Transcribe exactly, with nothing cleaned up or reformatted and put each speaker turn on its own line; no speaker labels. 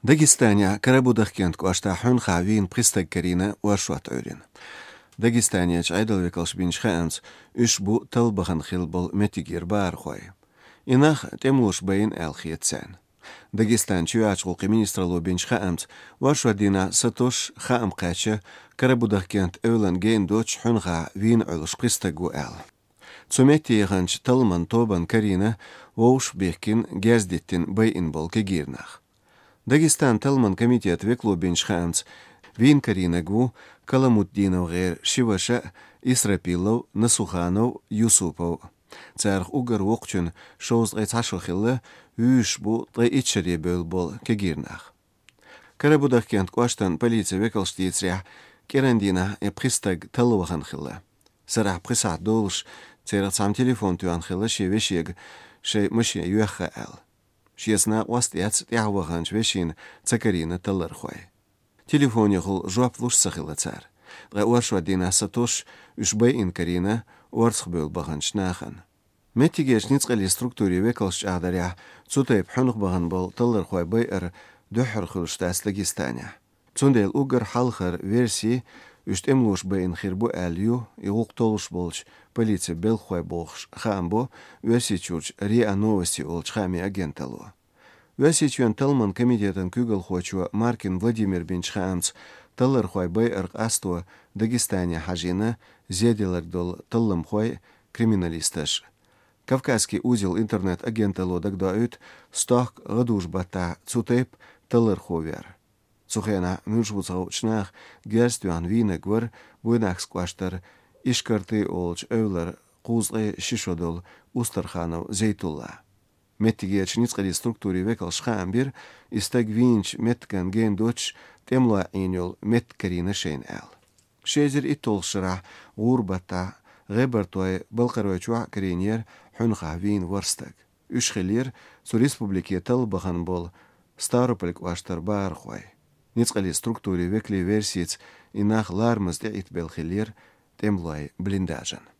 Дагестания Карабудахкент квашта хун хавин пристаг карина варшват урин. Дагестания чайдал векалш бинч хаамц үш бу талбахан хилбол метигир бархой. Инах темлуш бейн элхиетсен. Дагестан чуячулки министралу бинч хаамц варшвадина сатош хаам кача Карабудахкент эвлан гейн доч хунга вин улш пристагу эл. Цуметти ганч талман тобан карина воуш бехкин гездиттин бейн бол кегирнах. Дагестан талман комитет веклу бинч хаамц вин каринагу Каламутдинов гер Шиваша Исрапилов Насуханов Юсупов. Царх угар вокчун шоуз гайцашылхилы үш бу тай ичшере бөл бол кегирнах. Карабудахкент кваштан полиция векалштицря керандина э пристаг талуахан хилы. Сара присат долш церах сам телефон туан хилы шевешег шей мыше юаха эл. Шесна уастяц тяхваганч вешин цакарина талархой. Телефоне хул жуап луш сахила цар. Га уаршвадина сатош үшбай инкарина уарсх бөл баганч нахан. Метигеш ницкали структуре векалш адаря цутайп хунух баган бол талархой байр дөхр хулштас Дагестания. Цундел угар халхар версии үшт эмлуш байн хирбу алью игук толуш болч полиция белхой болш хамбо версии чурч риа новости олч хами агенталу. Версии чуан талман комитетан күгал хочуа Маркин Владимир бинч хаамц талар хой бай арк астуа Дагестания хажина зеделар дол таллам хой криминалисташ. Кавказский узел интернет-агенталу дагдауют сток гадуш бата цутейп талар ховер. Цухена мюшбуцаучнах герстюан винегвар буйнах скваштар ишкарты олч эвлар кузгы шишодол Устарханов Зейтулла. Метигеч ницкали структуре векал шхамбир истаг винч меткан ген доч темла иньол меткарина шейн эл. Шезер и толшра гурбата гебертуай балкарой чуа каринер хунха вин варстаг. Үшхилер су республике талбахан бол Старополь кваштар бархуай. Ницкали структуре векли версиц инах лармаз де итбелхилер темлай блиндажан.